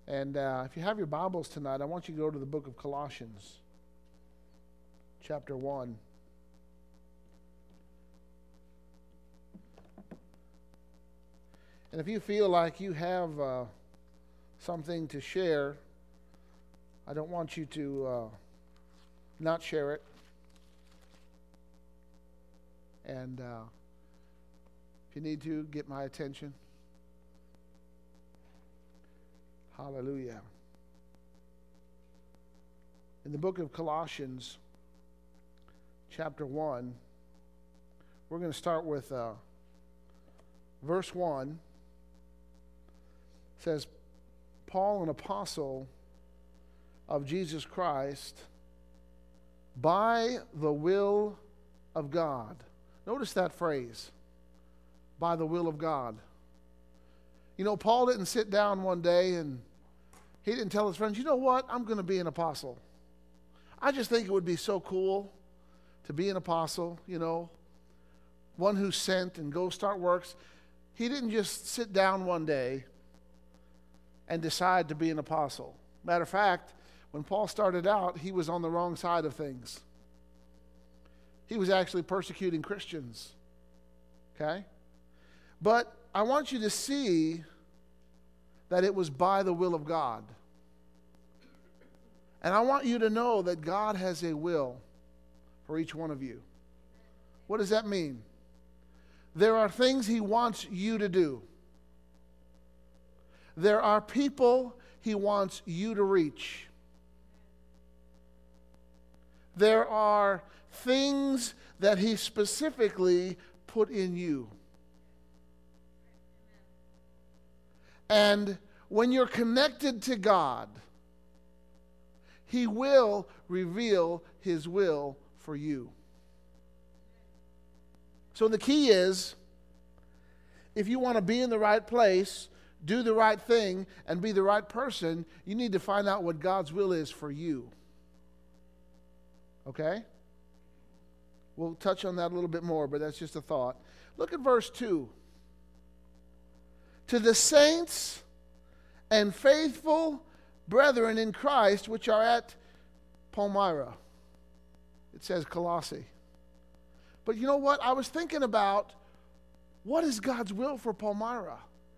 And if you have your Bibles tonight, I want you to go to the book of Colossians, chapter 1. And if you feel like you have something to share, I don't want you to not share it. And if you need to, get my attention. Hallelujah. In the book of Colossians, chapter 1, we're going to start with verse 1. It says, Paul, an apostle of Jesus Christ, by the will of God. Notice that phrase, by the will of God. You know, Paul didn't sit down one day and he didn't tell his friends, you know what, I'm going to be an apostle. I just think it would be so cool to be an apostle, you know, one who's sent and go start works. He didn't just sit down one day and decide to be an apostle. Matter of fact, when Paul started out, he was on the wrong side of things. He was actually persecuting Christians. Okay? But I want you to see that it was by the will of God. And I want you to know that God has a will for each one of you. What does that mean? There are things He wants you to do. There are people He wants you to reach. There are things that He specifically put in you. And when you're connected to God, He will reveal His will for you. So the key is, if you want to be in the right place, do the right thing, and be the right person, you need to find out what God's will is for you. Okay? We'll touch on that a little bit more, but that's just a thought. Look at verse 2. To the saints and faithful brethren in Christ, which are at Palmyra. It says Colossae. But you know what? I was thinking about, what is God's will for Palmyra?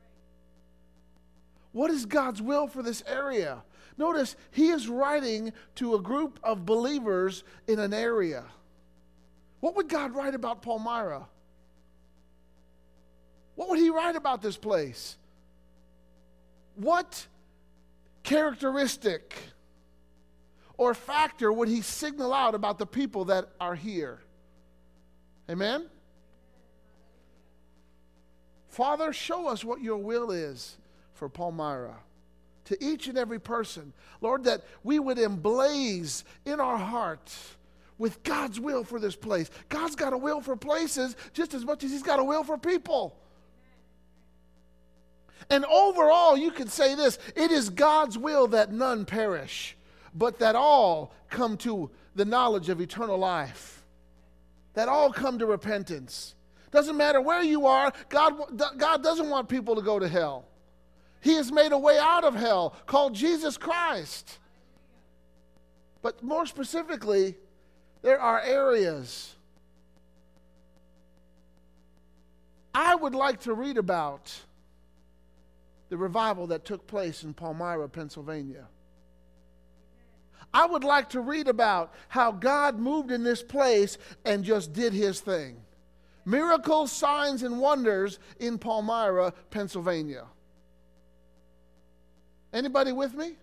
What is God's will for this area? Notice, he is writing to a group of believers in an area. What would God write about Palmyra? What would He write about this place? What characteristic or factor would He signal out about the people that are here? Amen? Father, show us what your will is for Palmyra, to each and every person. Lord, that we would emblaze in our heart with God's will for this place. God's got a will for places just as much as He's got a will for people. And overall, you could say this, it is God's will that none perish, but that all come to the knowledge of eternal life. That all come to repentance. Doesn't matter where you are, God doesn't want people to go to hell. He has made a way out of hell called Jesus Christ. But more specifically, there are areas I would like to read about the revival that took place in Palmyra, Pennsylvania. I would like to read about how God moved in this place and just did His thing. Miracles, signs, and wonders in Palmyra, Pennsylvania. Anybody with me?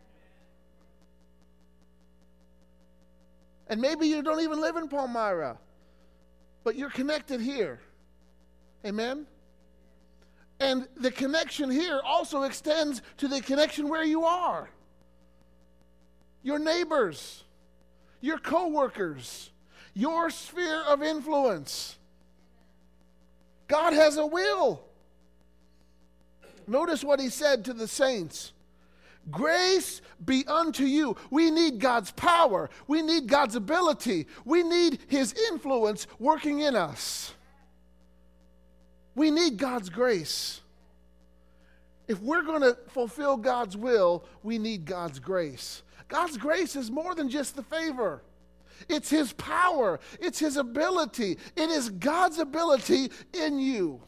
And maybe you don't even live in Palmyra, but you're connected here. Amen? And the connection here also extends to the connection where you are. Your neighbors, your co-workers, your sphere of influence. God has a will. Notice what He said to the saints. Grace be unto you. We need God's power. We need God's ability. We need His influence working in us. We need God's grace. If we're going to fulfill God's will, we need God's grace. God's grace is more than just the favor. It's His power. It's His ability. It is God's ability in you.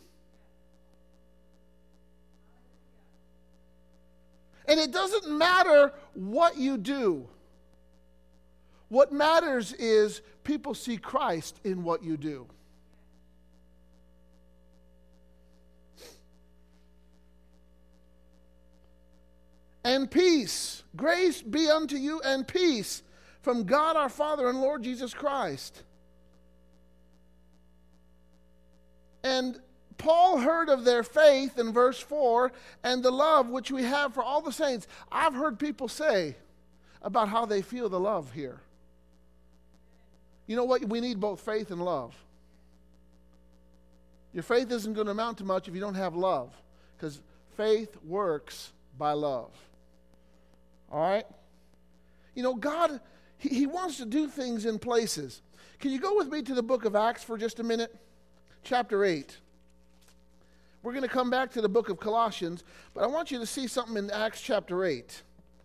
And it doesn't matter what you do. What matters is people see Christ in what you do. And peace, grace be unto you, and peace from God our Father and Lord Jesus Christ. And Paul heard of their faith in verse 4 and the love which we have for all the saints. I've heard people say about how they feel the love here. You know what? We need both faith and love. Your faith isn't going to amount to much if you don't have love, because faith works by love. All right? You know, God, He wants to do things in places. Can you go with me to the book of Acts for just a minute? Chapter 8. We're going to come back to the book of Colossians, but I want you to see something in Acts chapter 8.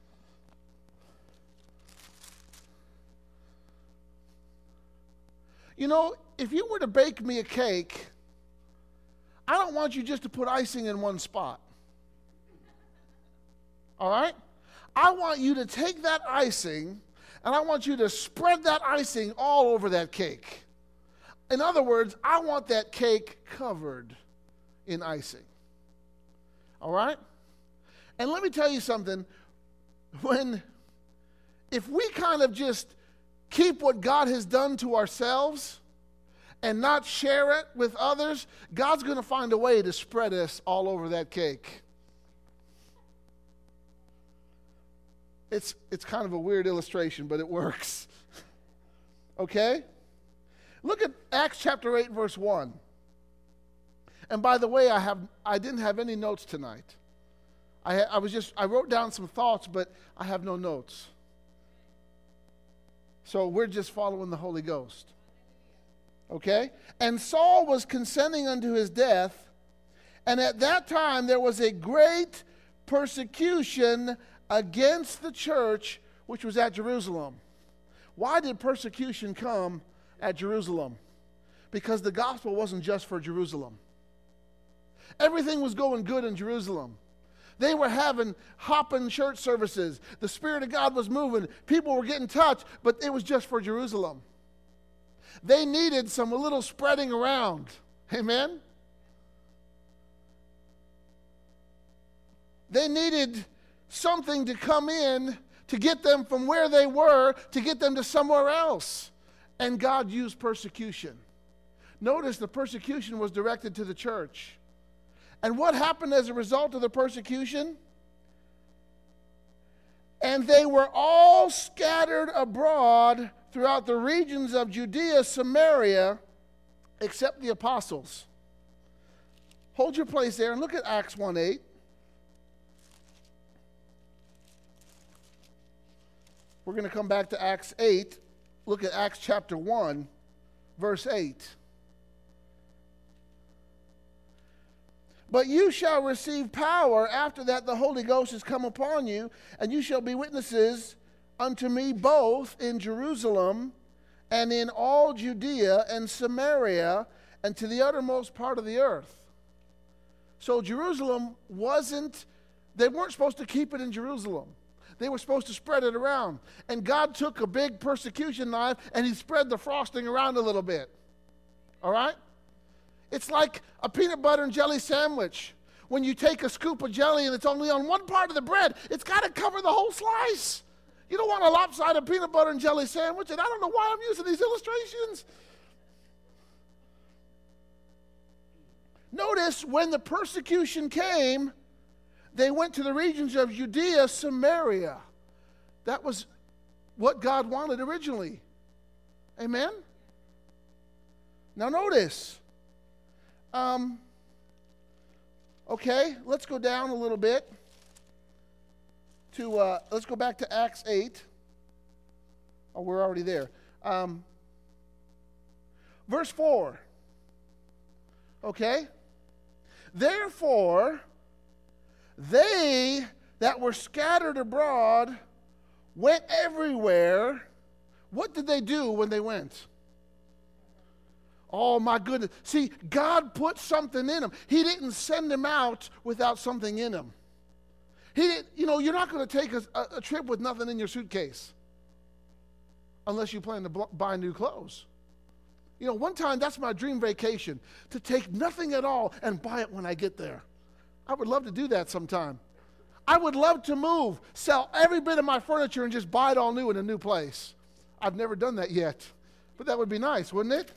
You know, if you were to bake me a cake, I don't want you just to put icing in one spot. All right? I want you to take that icing, and I want you to spread that icing all over that cake. In other words, I want that cake covered in icing. All right? And let me tell you something. If we kind of just keep what God has done to ourselves and not share it with others, God's going to find a way to spread us all over that cake. It's kind of a weird illustration, but it works. Okay? Look at Acts chapter 8, verse 1. And by the way, I didn't have any notes tonight. I wrote down some thoughts, but I have no notes. So we're just following the Holy Ghost. Okay? And Saul was consenting unto his death, and at that time there was a great persecution against the church which was at Jerusalem. Why did persecution come at Jerusalem? Because the gospel wasn't just for Jerusalem. Everything was going good in Jerusalem. They were having hopping church services. The Spirit of God was moving. People were getting touched, but it was just for Jerusalem. They needed some little spreading around. Amen? They needed something to come in to get them from where they were to get them to somewhere else. And God used persecution. Notice the persecution was directed to the church. And what happened as a result of the persecution? And they were all scattered abroad throughout the regions of Judea, Samaria, except the apostles. Hold your place there and look at Acts 1:8. We're going to come back to Acts 8. Look at Acts chapter 1, verse 8. But you shall receive power after that the Holy Ghost has come upon you, and you shall be witnesses unto me both in Jerusalem and in all Judea and Samaria and to the uttermost part of the earth. So Jerusalem they weren't supposed to keep it in Jerusalem. They were supposed to spread it around. And God took a big persecution knife and He spread the frosting around a little bit. All right? It's like a peanut butter and jelly sandwich. When you take a scoop of jelly and it's only on one part of the bread, it's got to cover the whole slice. You don't want a lopsided peanut butter and jelly sandwich, and I don't know why I'm using these illustrations. Notice when the persecution came, they went to the regions of Judea, Samaria. That was what God wanted originally. Amen? Now notice. Okay, let's go down a little bit. Let's go back to Acts 8. Oh, we're already there. Verse 4. Okay? Therefore, They that were scattered abroad went everywhere. What did they do when they went? Oh my goodness. See, God put something in them. He didn't send them out without something in them. He didn't, you're not going to take a trip with nothing in your suitcase unless you plan to buy new clothes. One time, that's my dream vacation, to take nothing at all and buy it when I get there. I would love to do that sometime. I would love to move, sell every bit of my furniture and just buy it all new in a new place. I've never done that yet, but that would be nice, wouldn't it?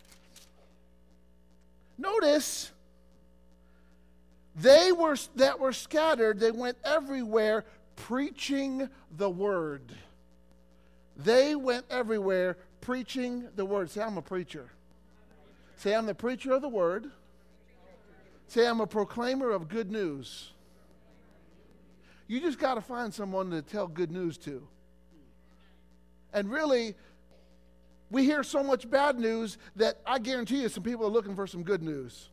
Notice, that were scattered, they went everywhere preaching the word. They went everywhere preaching the word. Say, I'm a preacher. Say, I'm the preacher of the word. Say, I'm a proclaimer of good news. You just got to find someone to tell good news to. And really, we hear so much bad news that I guarantee you some people are looking for some good news.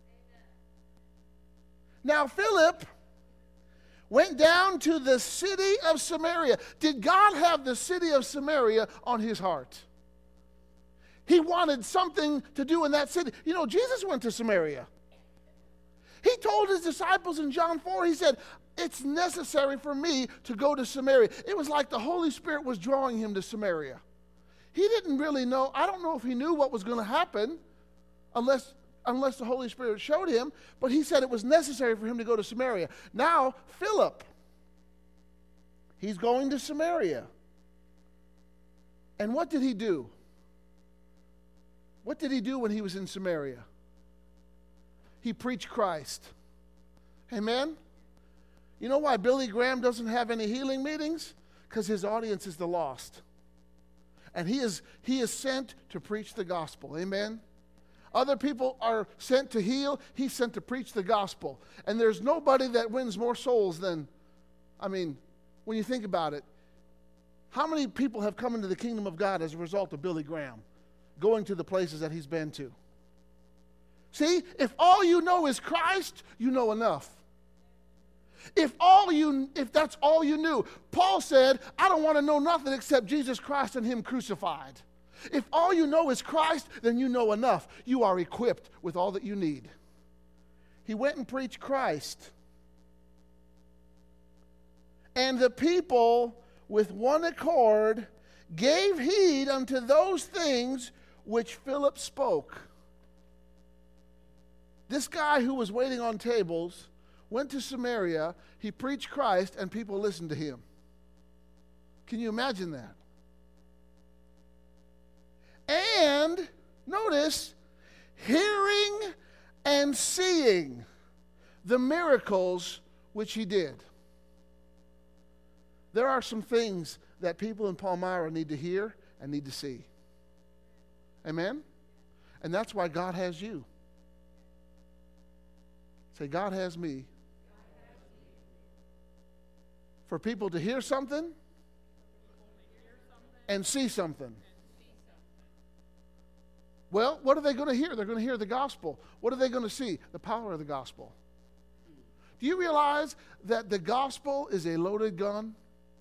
Now, Philip went down to the city of Samaria. Did God have the city of Samaria on his heart? He wanted something to do in that city. Jesus went to Samaria. He told his disciples in John 4, he said, it's necessary for me to go to Samaria. It was like the Holy Spirit was drawing him to Samaria. He didn't really know. I don't know if he knew what was going to happen unless the Holy Spirit showed him, but he said it was necessary for him to go to Samaria. Now, Philip, he's going to Samaria. And what did he do? What did he do when he was in Samaria? He preached Christ. Amen? You know why Billy Graham doesn't have any healing meetings? Because his audience is the lost. And he is sent to preach the gospel. Amen? Other people are sent to heal. He's sent to preach the gospel. And there's nobody that wins more souls than, when you think about it, how many people have come into the kingdom of God as a result of Billy Graham going to the places that he's been to? See, if all you know is Christ, you know enough. If that's all you knew, Paul said, I don't want to know nothing except Jesus Christ and him crucified. If all you know is Christ, then you know enough. You are equipped with all that you need. He went and preached Christ. And the people, with one accord, gave heed unto those things which Philip spoke. This guy who was waiting on tables went to Samaria, he preached Christ, and people listened to him. Can you imagine that? And, notice, hearing and seeing the miracles which he did. There are some things that people in Palmyra need to hear and need to see. Amen? And that's why God has you. Say, God has me. For people to hear something and see something. Well, what are they going to hear? They're going to hear the gospel. What are they going to see? The power of the gospel. Do you realize that the gospel is a loaded gun?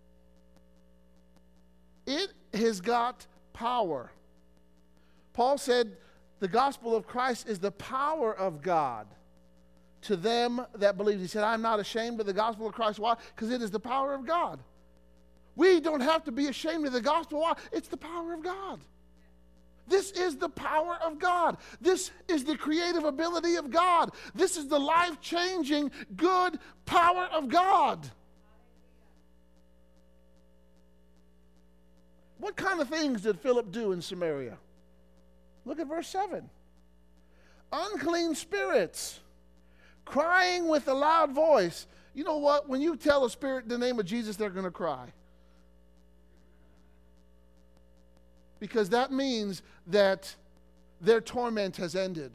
It has got power. Paul said the gospel of Christ is the power of God to them that believe. He said, I'm not ashamed of the gospel of Christ. Why? Because it is the power of God. We don't have to be ashamed of the gospel. Why? It's the power of God. This is the power of God. This is the creative ability of God. This is the life-changing, good power of God. What kind of things did Philip do in Samaria? Look at verse 7. Unclean spirits, crying with a loud voice. You know what? When you tell a spirit the name of Jesus, they're going to cry. Because that means that their torment has ended.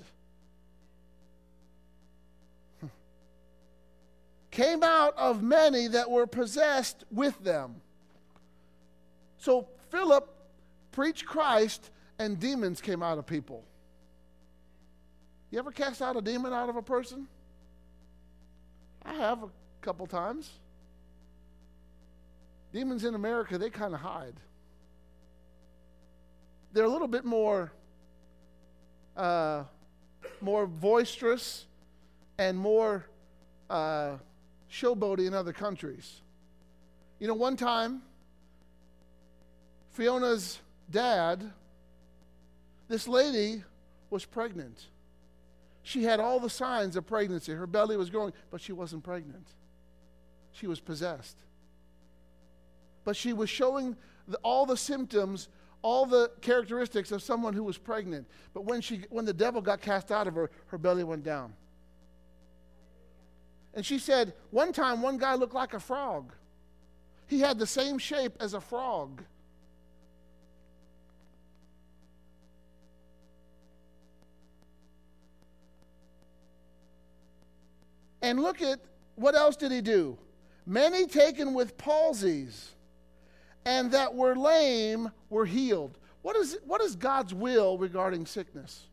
Came out of many that were possessed with them. So Philip preached Christ and demons came out of people. You ever cast out a demon out of a person? I have a couple times. Demons in America, they kind of hide. They're a little bit more boisterous and more showboaty in other countries. You know, one time, Fiona's dad, this lady was pregnant. She had all the signs of pregnancy. Her belly was growing, but she wasn't pregnant. She was possessed. But she was showing all the symptoms, all the characteristics of someone who was pregnant. But when the devil got cast out of her, her belly went down. And she said, one time, one guy looked like a frog. He had the same shape as a frog. And look at, what else did he do? Many taken with palsies, and that were lame were healed. What is God's will regarding sickness?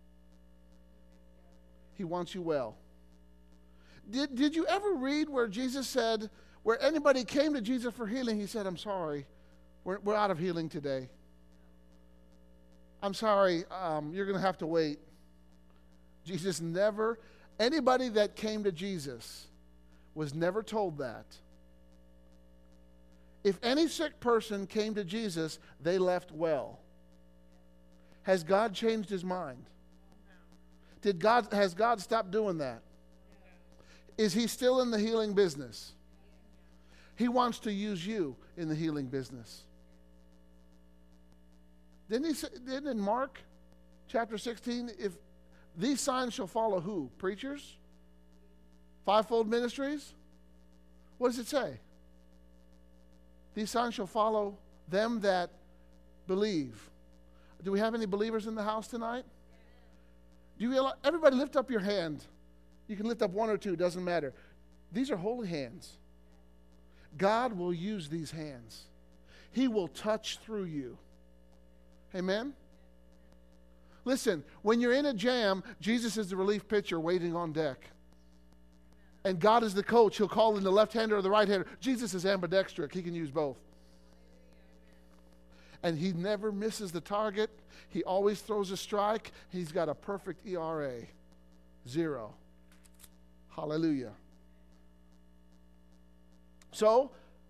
He wants you well. Did you ever read where Jesus said, where anybody came to Jesus for healing, he said, I'm sorry, we're out of healing today. I'm sorry, you're going to have to wait. Jesus never, anybody that came to Jesus was never told that. If any sick person came to Jesus, they left well. Has God changed his mind? Has God stopped doing that? Is he still in the healing business? He wants to use you in the healing business. Didn't in Mark chapter 16, if these signs shall follow who? Preachers? Fivefold ministries? What does it say? These signs shall follow them that believe. Do we have any believers in the house tonight? Do you realize, everybody lift up your hand. You can lift up one or two, doesn't matter. These are holy hands. God will use these hands. He will touch through you. Amen? Listen, when you're in a jam, Jesus is the relief pitcher waiting on deck. And God is the coach. He'll call in the left-hander or the right-hander. Jesus is ambidextric. He can use both. And he never misses the target. He always throws a strike. He's got a perfect ERA. 0. Hallelujah. So,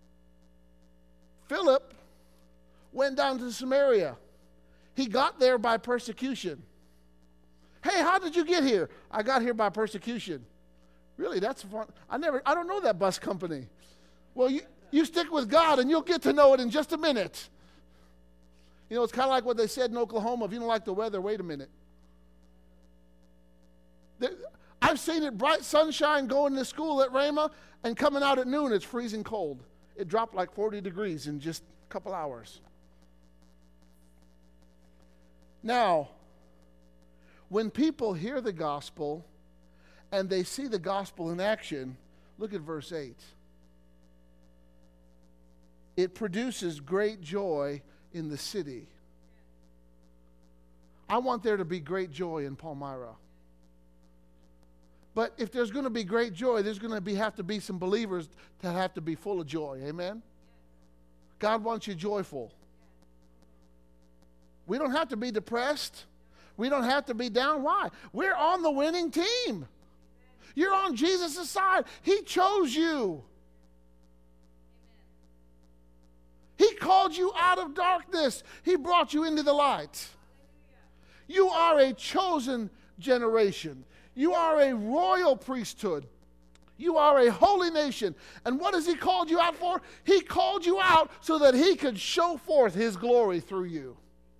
Philip went down to Samaria. He got there by persecution. Hey, how did you get here? I got here by persecution. Really, that's fun. I don't know that bus company. Well, you stick with God and you'll get to know it in just a minute. You know, it's kind of like what they said in Oklahoma. If you don't like the weather, wait a minute. I've seen it bright sunshine going to school at Rhema, and coming out at noon, it's freezing cold. It dropped like 40 degrees in just a couple hours. Now, when people hear the gospel and they see the gospel in action, look at verse 8. It produces great joy in the city. I want there to be great joy in Palmyra. But if there's going to be great joy, there's going to have to be some believers that have to be full of joy. Amen? God wants you joyful. We don't have to be depressed. We don't have to be down. Why? We're on the winning team. You're on Jesus' side. He chose you. He called you out of darkness. He brought you into the light. You are a chosen generation. You are a royal priesthood. You are a holy nation. And what has he called you out for? He called you out so that he could show forth his glory through you.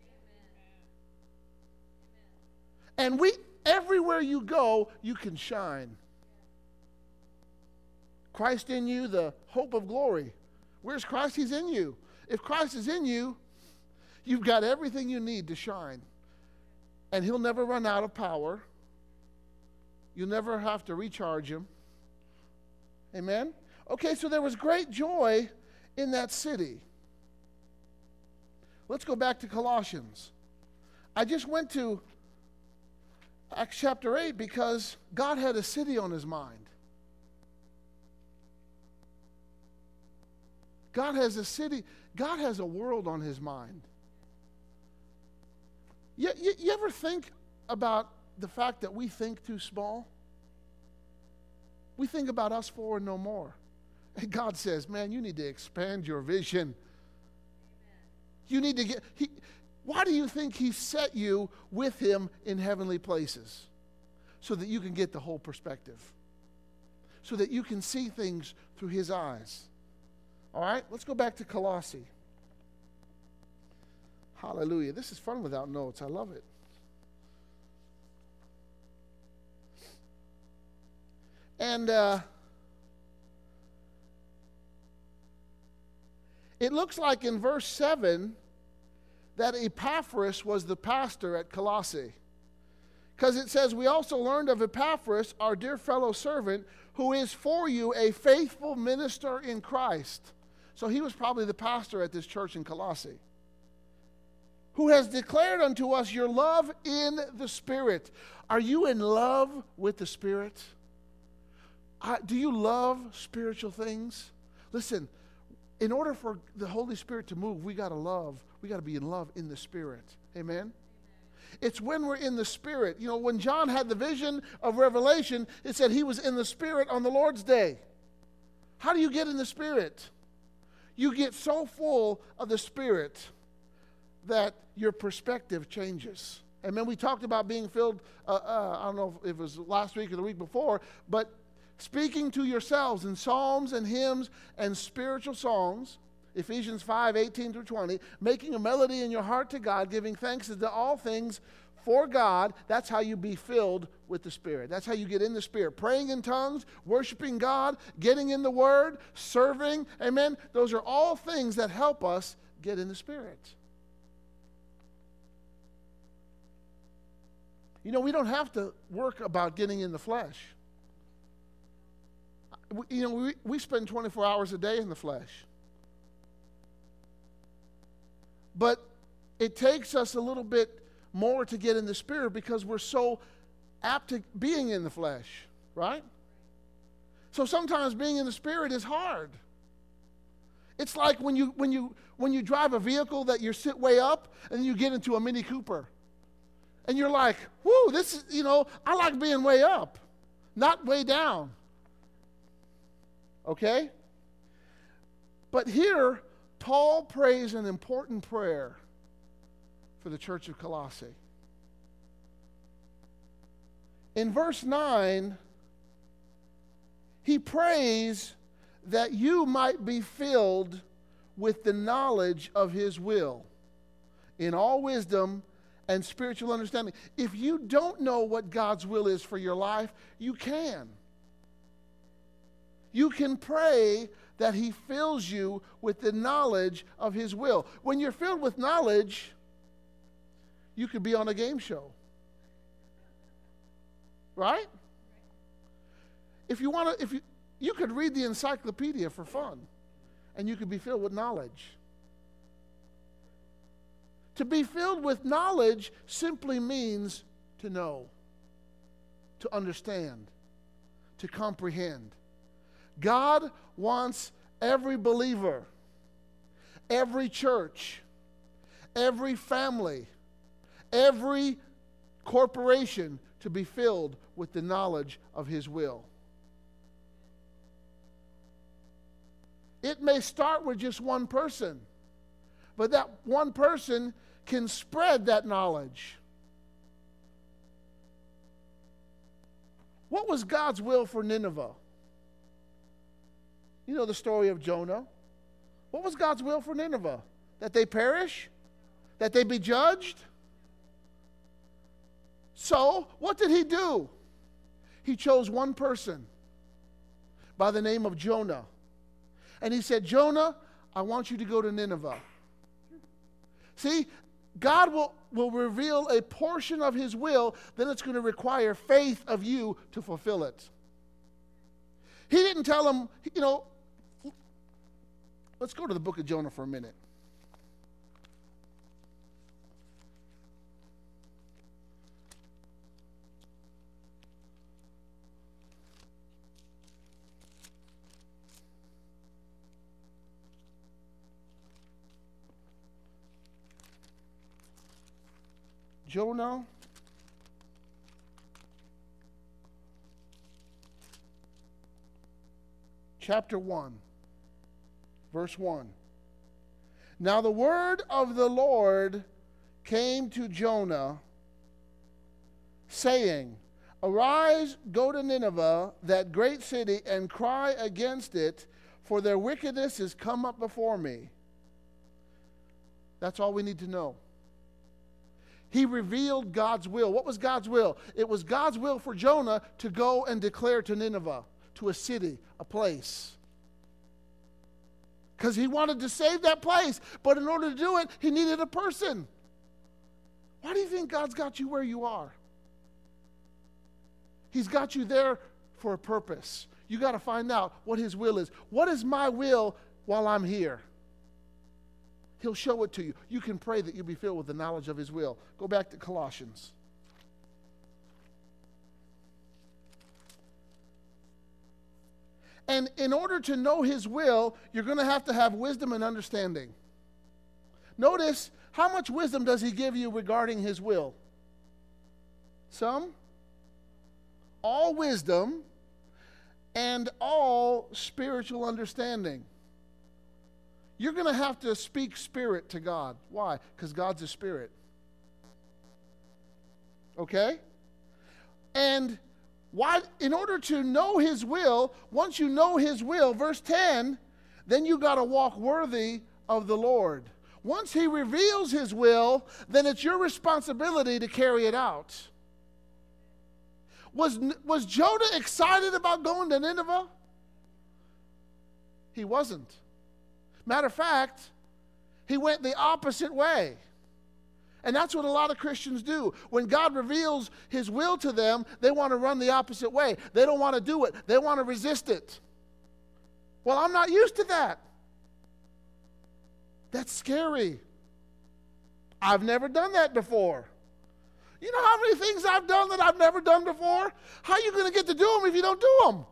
And everywhere you go, you can shine. Christ in you, the hope of glory. Where's Christ? He's in you. If Christ is in you, you've got everything you need to shine. And he'll never run out of power. You'll never have to recharge him. Amen? Okay, so there was great joy in that city. Let's go back to Colossians. I just went to Acts chapter 8 because God had a city on his mind. God has a city. God has a world on his mind. You ever think about the fact that we think too small? We think about us four and no more. And God says, man, you need to expand your vision. You need to why do you think he set you with him in heavenly places? So that you can get the whole perspective. So that you can see things through his eyes. All right, let's go back to Colossae. Hallelujah. This is fun without notes. I love it. And it looks like in verse 7 that Epaphras was the pastor at Colossae. Because it says, we also learned of Epaphras, our dear fellow servant, who is for you a faithful minister in Christ. So he was probably the pastor at this church in Colossae. Who has declared unto us your love in the Spirit. Are you in love with the Spirit? Do you love spiritual things? Listen, in order for the Holy Spirit to move, we got to be in love in the Spirit. Amen? It's when we're in the Spirit. You know, when John had the vision of Revelation, it said he was in the Spirit on the Lord's day. How do you get in the Spirit? You get so full of the Spirit that your perspective changes. And then we talked about being filled, I don't know if it was last week or the week before, but speaking to yourselves in psalms and hymns and spiritual songs, Ephesians 5:18-20, making a melody in your heart to God, giving thanks to all things for God. That's how you be filled with the Spirit. That's how you get in the Spirit. Praying in tongues, worshiping God, getting in the Word, serving. Amen. Those are all things that help us get in the Spirit. You know, we don't have to work about getting in the flesh. We spend 24 hours a day in the flesh. But it takes us a little bit more to get in the Spirit because we're so apt to being in the flesh, right? So sometimes being in the Spirit is hard. It's like when you drive a vehicle that you sit way up and then you get into a Mini Cooper. And you're like, whoo, this is, I like being way up, not way down. Okay? But here, Paul prays an important prayer for the church of Colossae. In verse 9, he prays that you might be filled with the knowledge of his will in all wisdom and spiritual understanding. If you don't know what God's will is for your life, you can. You can pray that he fills you with the knowledge of his will. When you're filled with knowledge, you could be on a game show. Right? If you could read the encyclopedia for fun, and you could be filled with knowledge. To be filled with knowledge simply means to know, to understand, to comprehend. God wants every believer, every church, every family, every corporation to be filled with the knowledge of his will. It may start with just one person, but that one person can spread that knowledge. What was God's will for Nineveh? You know the story of Jonah. What was God's will for Nineveh? That they perish? That they be judged? So, what did he do? He chose one person by the name of Jonah. And he said, Jonah, I want you to go to Nineveh. See, God will reveal a portion of his will, then it's going to require faith of you to fulfill it. He didn't tell him, let's go to the book of Jonah for a minute. Jonah chapter 1, verse 1. Now the word of the Lord came to Jonah, saying, Arise, go to Nineveh, that great city, and cry against it, for their wickedness is come up before me. That's all we need to know. He revealed God's will. What was God's will? It was God's will for Jonah to go and declare to Nineveh, to a city, a place. Because he wanted to save that place. But in order to do it, he needed a person. Why do you think God's got you where you are? He's got you there for a purpose. You got to find out what his will is. What is my will while I'm here? He'll show it to you. You can pray that you'll be filled with the knowledge of his will. Go back to Colossians. And in order to know his will, you're going to have wisdom and understanding. Notice, how much wisdom does he give you regarding his will? Some? All wisdom and all spiritual understanding. You're going to have to speak spirit to God. Why? Because God's a spirit. Okay? And why? In order to know his will, once you know his will, verse 10, then you got to walk worthy of the Lord. Once he reveals his will, then it's your responsibility to carry it out. Was Jonah excited about going to Nineveh? He wasn't. Matter of fact, he went the opposite way. And that's what a lot of Christians do. When God reveals his will to them, they want to run the opposite way. They don't want to do it. They want to resist it. Well, I'm not used to that. That's scary. I've never done that before. You know how many things I've done that I've never done before? How are you going to get to do them if you don't do them?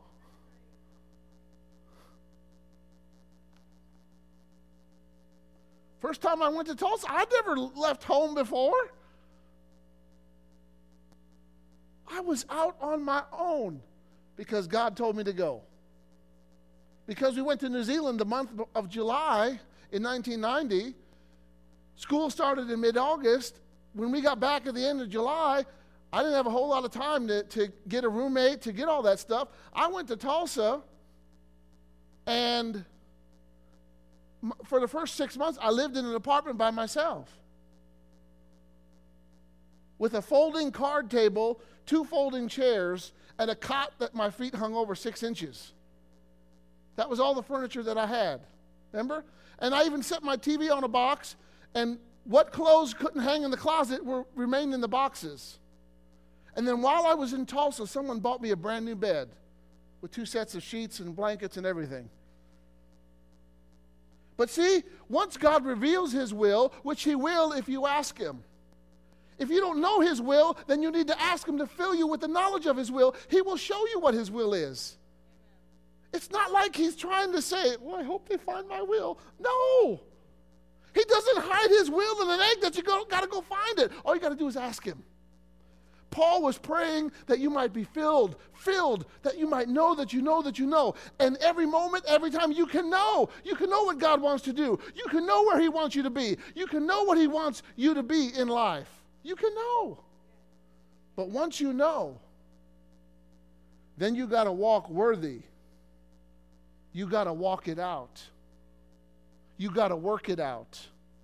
First time I went to Tulsa, I'd never left home before. I was out on my own because God told me to go. Because we went to New Zealand the month of July in 1990. School started in mid-August. When we got back at the end of July, I didn't have a whole lot of time to get a roommate, to get all that stuff. I went to Tulsa, and for the first 6 months, I lived in an apartment by myself with a folding card table, 2 folding chairs, and a cot that my feet hung over 6 inches. That was all the furniture that I had. Remember? And I even set my TV on a box, and what clothes couldn't hang in the closet remained in the boxes. And then while I was in Tulsa, someone bought me a brand new bed with 2 sets of sheets and blankets and everything. But see, once God reveals his will, which he will if you ask him. If you don't know his will, then you need to ask him to fill you with the knowledge of his will. He will show you what his will is. It's not like he's trying to say, well, I hope they find my will. No. He doesn't hide his will in an egg that you got to go find it. All you got to do is ask him. Paul was praying that you might be filled, that you might know that you know that you know. And every moment, every time you can know what God wants to do. You can know where he wants you to be. You can know what he wants you to be in life. You can know. But once you know, then you got to walk worthy. You got to walk it out. You got to work it out.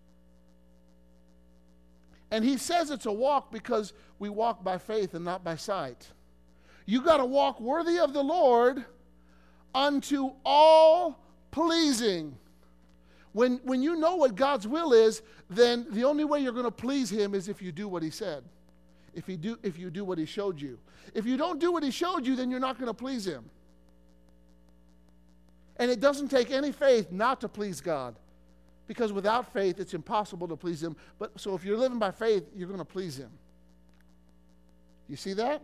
And he says it's a walk because we walk by faith and not by sight. You got to walk worthy of the Lord unto all pleasing. When you know what God's will is, then the only way you're going to please him is if you do what he said. If you do what he showed you. If you don't do what he showed you, then you're not going to please him. And it doesn't take any faith not to please God. Because without faith, it's impossible to please him. But so if you're living by faith, you're going to please him. You see that?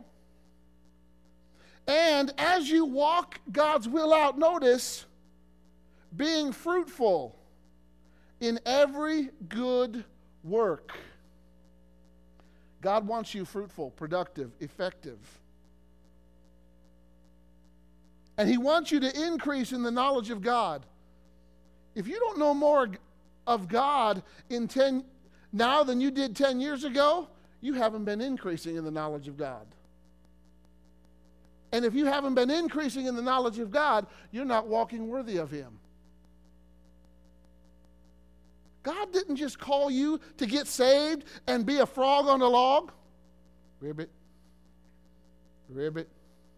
And as you walk God's will out, notice, being fruitful in every good work. God wants you fruitful, productive, effective. And He wants you to increase in the knowledge of God. If you don't know more of God now than you did 10 years ago, you haven't been increasing in the knowledge of God. And if you haven't been increasing in the knowledge of God, you're not walking worthy of Him. God didn't just call you to get saved and be a frog on a log. Ribbit. Ribbit.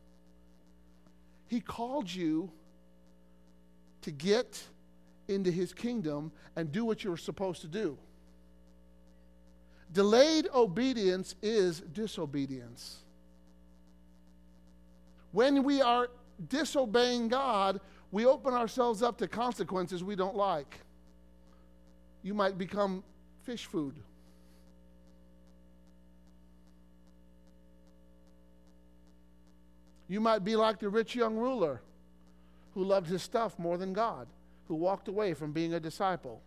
He called you to get into His kingdom and do what you're supposed to do. Delayed obedience is disobedience. When we are disobeying God, we open ourselves up to consequences we don't like. You might become fish food. You might be like the rich young ruler who loved his stuff more than God, who walked away from being a disciple.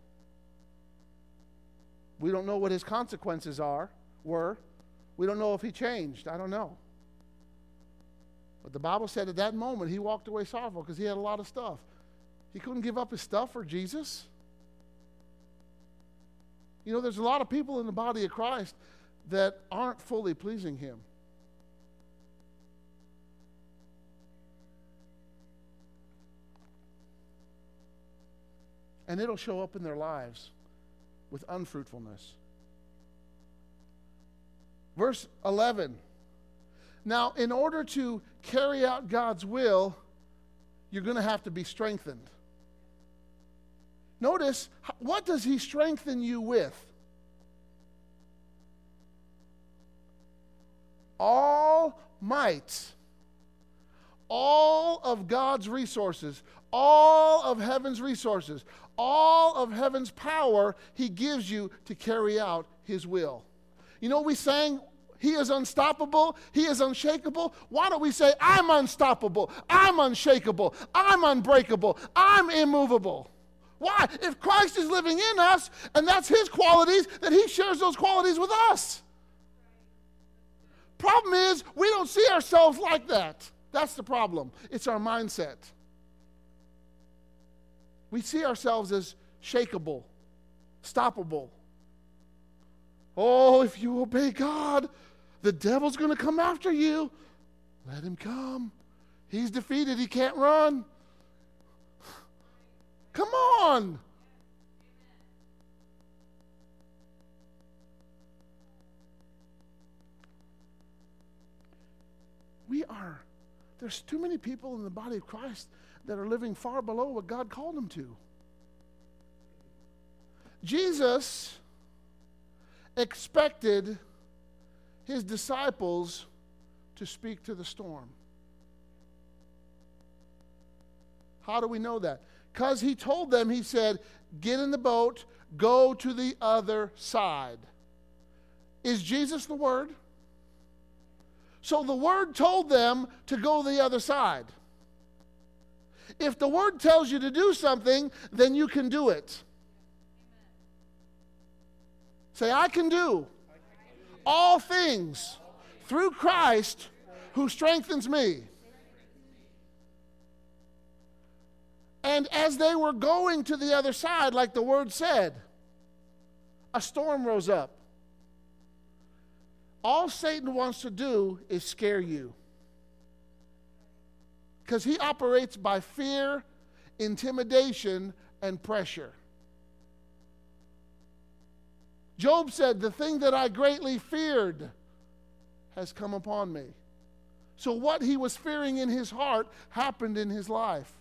We don't know what his consequences were. We don't know if he changed. I don't know. But the Bible said at that moment he walked away sorrowful because he had a lot of stuff. He couldn't give up his stuff for Jesus. You know, there's a lot of people in the body of Christ that aren't fully pleasing Him. And it'll show up in their lives with unfruitfulness. Verse 11. Now, in order to carry out God's will, you're going to have to be strengthened. Notice, what does He strengthen you with? All might. All of God's resources. All of heaven's resources. All of heaven's power He gives you to carry out His will. You know, we sang, He is unstoppable, He is unshakable. Why don't we say, I'm unstoppable, I'm unshakable, I'm unbreakable, I'm immovable? Why? If Christ is living in us, and that's His qualities, then He shares those qualities with us. Problem is, we don't see ourselves like that. That's the problem. It's our mindset. We see ourselves as shakeable, stoppable. Oh, if you obey God, the devil's going to come after you. Let him come. He's defeated. He can't run. Come on. There's too many people in the body of Christ that are living far below what God called them to. Jesus expected His disciples to speak to the storm. How do we know that? Because He told them, He said, get in the boat, go to the other side. Is Jesus the Word? So the Word told them to go the other side. If the Word tells you to do something, then you can do it. Say, I can do all things through Christ who strengthens me. And as they were going to the other side, like the Word said, a storm rose up. All Satan wants to do is scare you. Because he operates by fear, intimidation, and pressure. Job said, the thing that I greatly feared has come upon me. So what he was fearing in his heart happened in his life.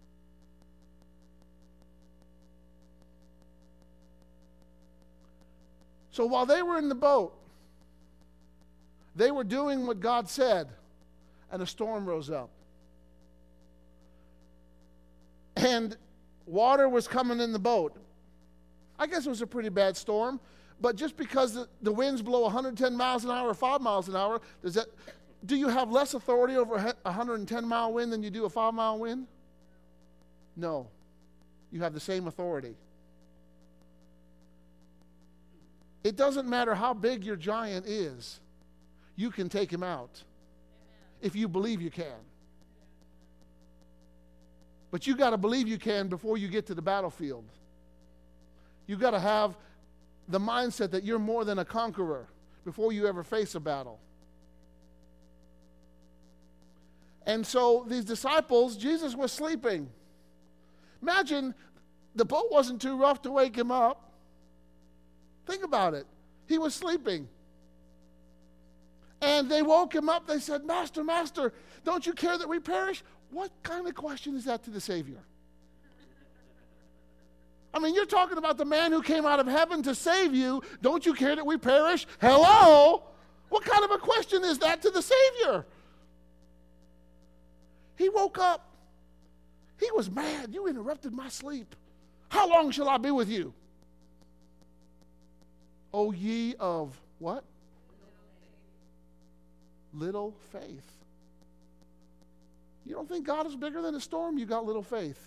So while they were in the boat, they were doing what God said, and a storm rose up. And water was coming in the boat. I guess it was a pretty bad storm, but just because the winds blow 110 miles an hour or 5 miles an hour, do you have less authority over a 110-mile wind than you do a 5-mile wind? No. You have the same authority. It doesn't matter how big your giant is, you can take him out if you believe you can. But you got to believe you can before you get to the battlefield. You got to have the mindset that you're more than a conqueror before you ever face a battle. And so these disciples, Jesus was sleeping. Imagine the boat wasn't too rough to wake him up. Think about it. He was sleeping. And they woke him up. They said, Master, Master, don't you care that we perish? What kind of question is that to the Savior? I mean, you're talking about the man who came out of heaven to save you. Don't you care that we perish? Hello? What kind of a question is that to the Savior? He woke up. He was mad. You interrupted my sleep. How long shall I be with you? O ye of what? Little faith. You don't think God is bigger than a storm? You got little faith.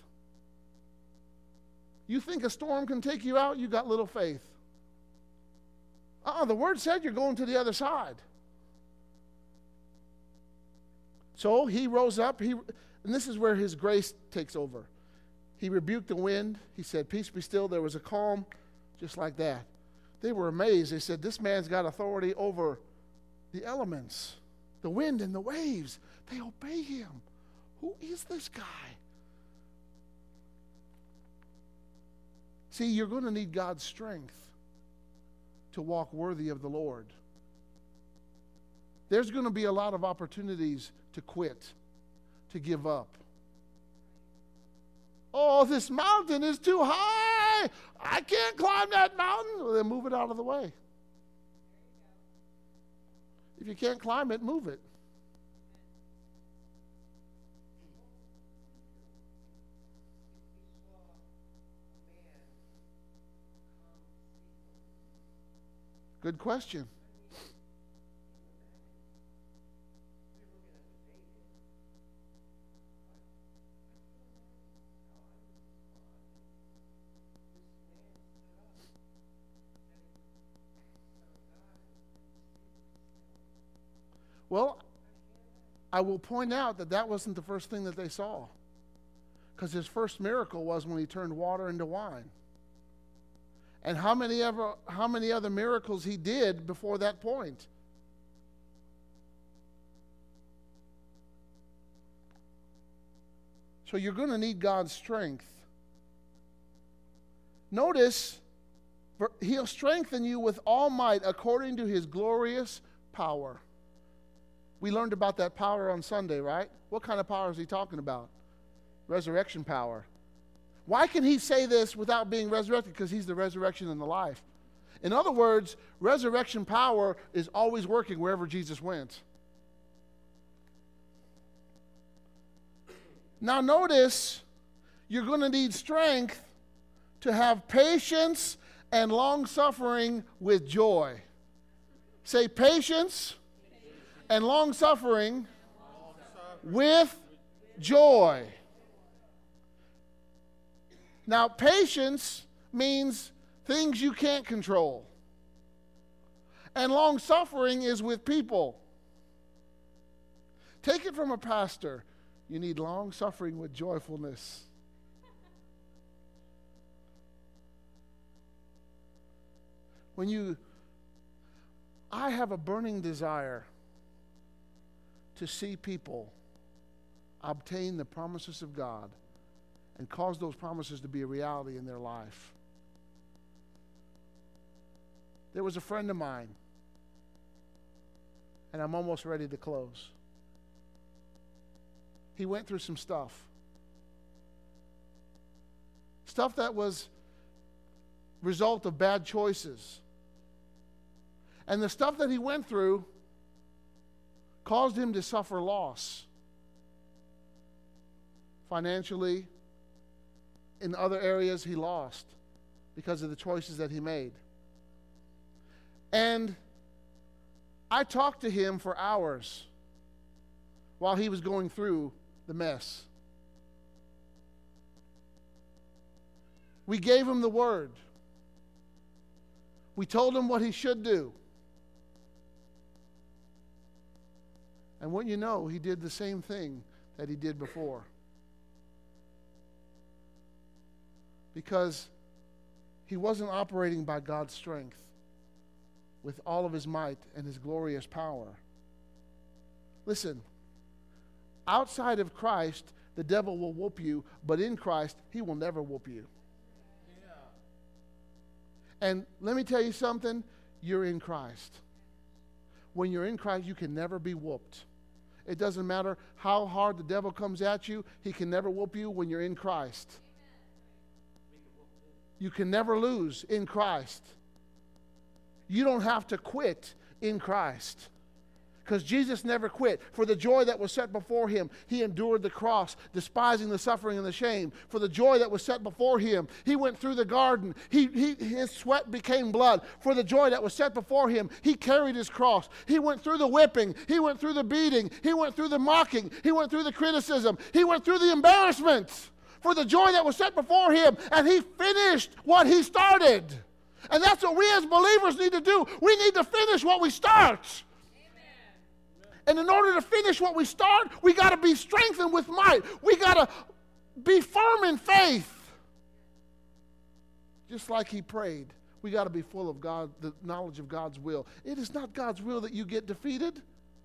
You think a storm can take you out? You got little faith. The Word said you're going to the other side. So he rose up, and this is where his grace takes over. He rebuked the wind. He said, peace be still. There was a calm, just like that. They were amazed. They said, this man's got authority over the elements, the wind and the waves. They obey him. Who is this guy? See, you're going to need God's strength to walk worthy of the Lord. There's going to be a lot of opportunities to quit, to give up. Oh, this mountain is too high. I can't climb that mountain. Well, then move it out of the way. If you can't climb it, move it. Good question. Well, I will point out that that wasn't the first thing that they saw. Because his first miracle was when he turned water into wine. And how many other miracles he did before that point? So you're going to need God's strength. Notice, he'll strengthen you with all might according to his glorious power. We learned about that power on Sunday, right? What kind of power is he talking about? Resurrection power. Why can he say this without being resurrected? Because he's the resurrection and the life. In other words, resurrection power is always working wherever Jesus went. Now notice, you're going to need strength to have patience and long-suffering with joy. Say patience and long-suffering with joy. Now, patience means things you can't control. And long-suffering is with people. Take it from a pastor. You need long-suffering with joyfulness. I have a burning desire to see people obtain the promises of God and cause those promises to be a reality in their life. There was a friend of mine, and I'm almost ready to close. He went through some stuff that was result of bad choices. And the stuff that he went through caused him to suffer loss financially. In other areas, he lost because of the choices that he made. And I talked to him for hours while he was going through the mess. We gave him the word. We told him what he should do. And what you know, he did the same thing that he did before. Because he wasn't operating by God's strength with all of his might and his glorious power. Listen, outside of Christ, the devil will whoop you, but in Christ, he will never whoop you. Yeah. And let me tell you something, you're in Christ. When you're in Christ, you can never be whooped. It doesn't matter how hard the devil comes at you, he can never whoop you when you're in Christ. You can never lose in Christ. You don't have to quit in Christ. Because Jesus never quit. For the joy that was set before him, he endured the cross, despising the suffering and the shame. For the joy that was set before him, he went through the garden. His sweat became blood. For the joy that was set before him, he carried his cross. He went through the whipping. He went through the beating. He went through the mocking. He went through the criticism. He went through the embarrassment. For the joy that was set before him, and he finished what he started. And that's what we as believers need to do. We need to finish what we start. And in order to finish what we start, we got to be strengthened with might. We got to be firm in faith. Just like he prayed, we got to be full of God, the knowledge of God's will. It is not God's will that you get defeated.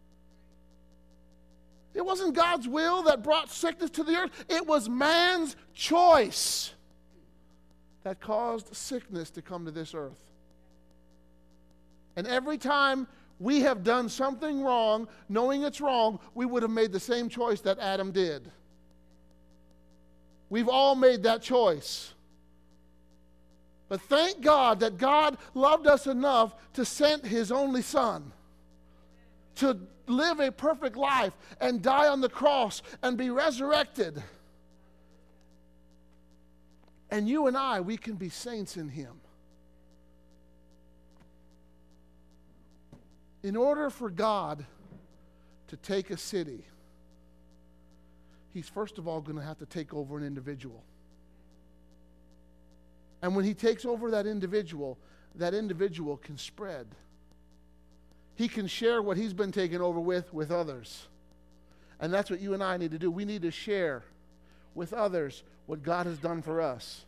It wasn't God's will that brought sickness to the earth. It was man's choice that caused sickness to come to this earth. And every time we have done something wrong, knowing it's wrong, we would have made the same choice that Adam did. We've all made that choice. But thank God that God loved us enough to send his only son to live a perfect life and die on the cross and be resurrected. And you and I, we can be saints in him. In order for God to take a city, he's first of all going to have to take over an individual. And when he takes over that individual can spread. He can share what he's been taken over with others. And that's what you and I need to do. We need to share with others what God has done for us.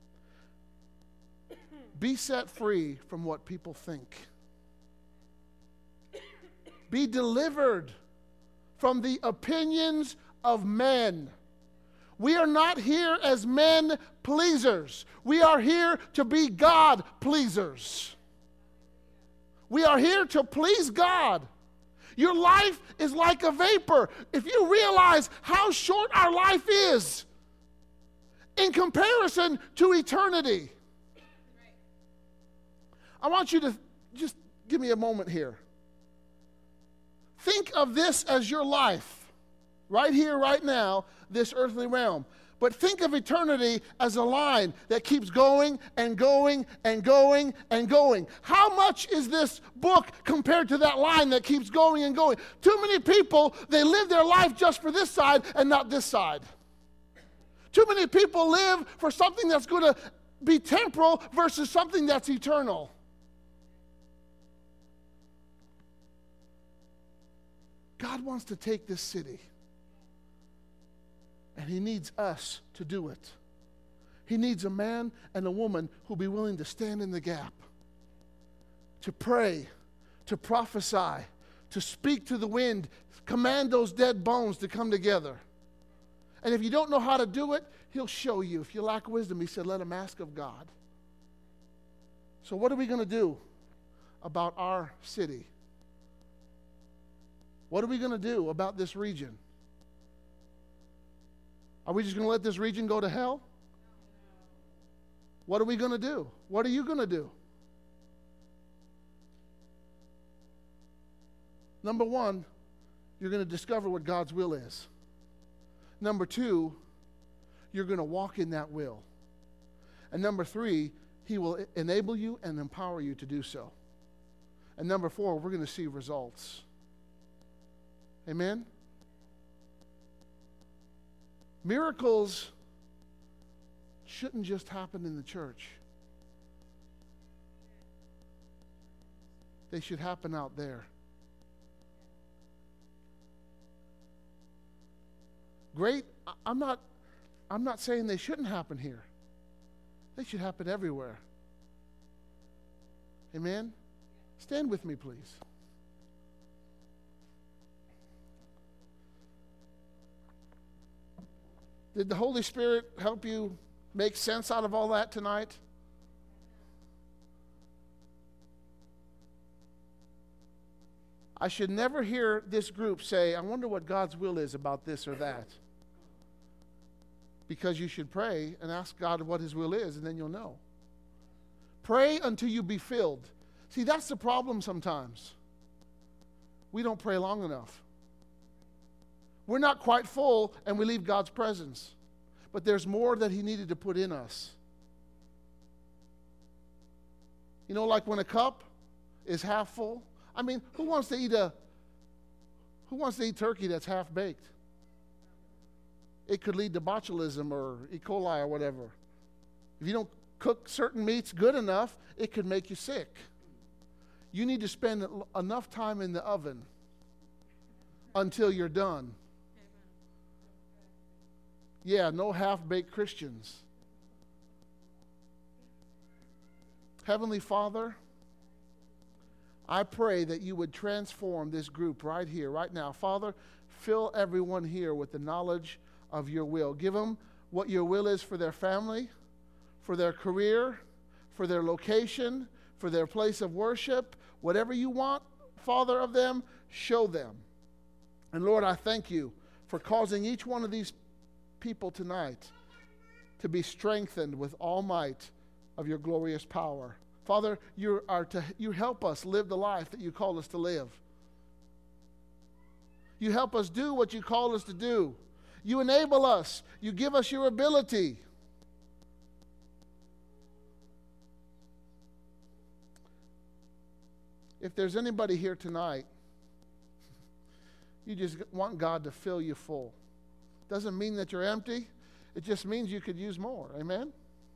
Be set free from what people think. Be delivered from the opinions of men. We are not here as men pleasers. We are here to be God pleasers. We are here to please God. Your life is like a vapor. If you realize how short our life is in comparison to eternity. I want you to just give me a moment here. Think of this as your life, right here, right now, this earthly realm. But think of eternity as a line that keeps going and going and going and going. How much is this book compared to that line that keeps going and going? Too many people, they live their life just for this side and not this side. Too many people live for something that's going to be temporal versus something that's eternal. God wants to take this city. And he needs us to do it. He needs a man and a woman who'll be willing to stand in the gap, to pray, to prophesy, to speak to the wind, command those dead bones to come together. And if you don't know how to do it, he'll show you. If you lack wisdom, he said, let him ask of God. So what are we going to do about our city? What are we going to do about this region? Are we just going to let this region go to hell? What are we going to do? What are you going to do? Number one, you're going to discover what God's will is. Number two, you're going to walk in that will. And number three, he will enable you and empower you to do so. And number four, we're going to see results. Amen? Miracles shouldn't just happen in the church. they should happen out there. Great. I'm not saying they shouldn't happen here. They should happen everywhere. Amen? Stand with me, please. Did the Holy Spirit help you make sense out of all that tonight? I should never hear this group say, I wonder what God's will is about this or that. Because you should pray and ask God what His will is, and then you'll know. Pray until you be filled. See, that's the problem sometimes. We don't pray long enough. We're not quite full, and we leave God's presence. But there's more that He needed to put in us. You know, like when a cup is half full. I mean, who wants to eat turkey that's half baked? It could lead to botulism or E. coli or whatever. If you don't cook certain meats good enough, it could make you sick. You need to spend enough time in the oven until you're done. Yeah, no half-baked Christians. Heavenly Father, I pray that you would transform this group right here, right now. Father, fill everyone here with the knowledge of your will. Give them what your will is for their family, for their career, for their location, for their place of worship. Whatever you want, Father, of them, show them. And Lord, I thank you for causing each one of these people tonight to be strengthened with all might of your glorious power. Father, you help us live the life that you call us to live. You help us do what you call us to do. You enable us. You give us your ability. If there's anybody here tonight, you just want God to fill you full. Doesn't mean that you're empty. It just means you could use more. Amen?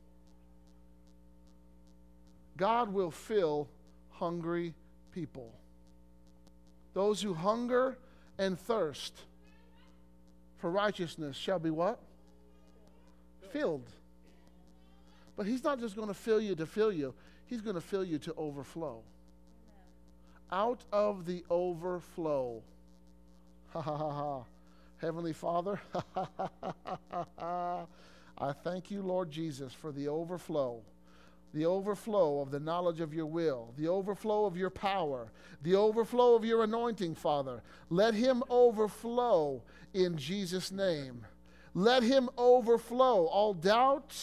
God will fill hungry people. Those who hunger and thirst for righteousness shall be what? Filled. But He's not just going to fill you to fill you. He's going to fill you to overflow. Out of the overflow. Ha ha ha ha. Heavenly Father, I thank you, Lord Jesus, for the overflow of the knowledge of your will, the overflow of your power, the overflow of your anointing, Father. Let Him overflow in Jesus' name. Let Him overflow all doubt,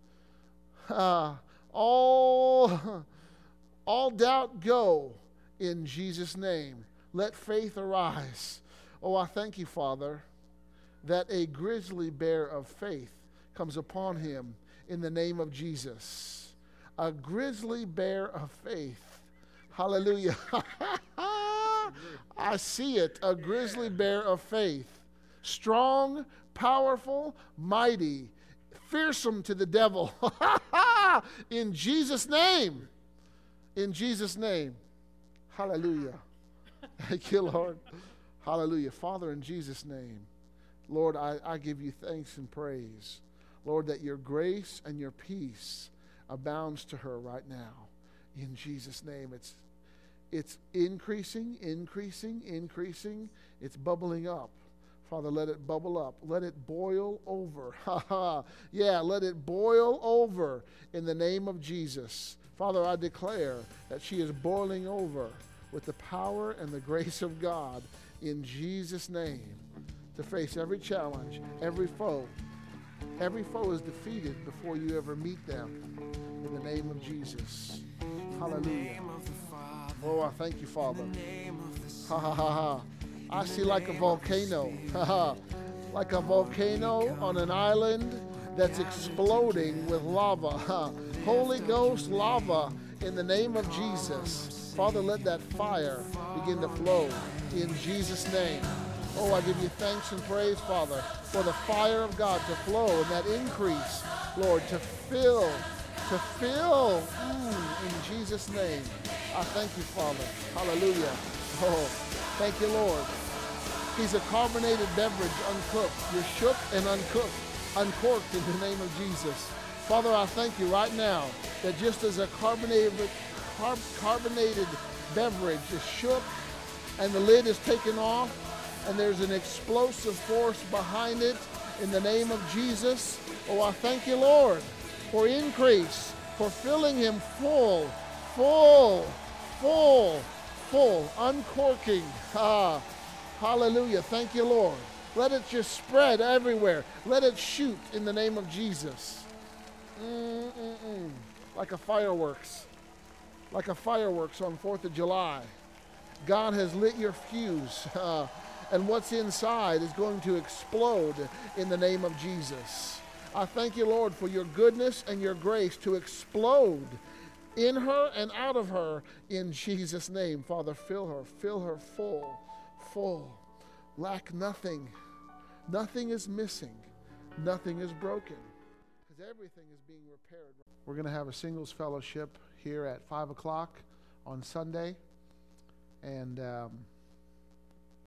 all doubt go in Jesus' name. Let faith arise. Oh, I thank you, Father, that a grizzly bear of faith comes upon him in the name of Jesus. A grizzly bear of faith. Hallelujah. I see it. A grizzly bear of faith. Strong, powerful, mighty, fearsome to the devil. In Jesus' name. In Jesus' name. Hallelujah. Thank you, Lord. Hallelujah. Father, in Jesus' name, Lord, I give you thanks and praise. Lord, that your grace and your peace abounds to her right now. In Jesus' name, it's increasing. It's bubbling up. Father, let it bubble up. Let it boil over. Yeah, let it boil over in the name of Jesus. Father, I declare that she is boiling over with the power and the grace of God in Jesus' name to face every challenge, every foe. Every foe is defeated before you ever meet them in the name of Jesus. Hallelujah. Oh, I thank you, Father. Ha ha ha ha. I see like a volcano. Ha ha. Like a volcano on an island that's exploding with lava. Holy Ghost lava in the name of Jesus. Father, let that fire begin to flow in Jesus' name. Oh, I give you thanks and praise, Father, for the fire of God to flow and that increase, Lord, to fill in Jesus' name. I thank you, Father. Hallelujah. Oh, thank you, Lord. He's a carbonated beverage, uncooked. You're shook and uncorked in the name of Jesus. Father, I thank you right now that just as a carbonated beverage is shook and the lid is taken off and there's an explosive force behind it, in the name of Jesus, oh, I thank you, Lord, for increase, for filling him full, uncorking. Hallelujah. Thank you, Lord. Let it just spread everywhere. Let it shoot in the name of Jesus. Like a fireworks. Like a fireworks on 4th of July. God has lit your fuse. And what's inside is going to explode in the name of Jesus. I thank you, Lord, for your goodness and your grace to explode in her and out of her in Jesus' name. Father, fill her full. Lack nothing. Nothing is missing. Nothing is broken. Because everything is being repaired. We're going to have a singles fellowship here at 5 o'clock on Sunday. And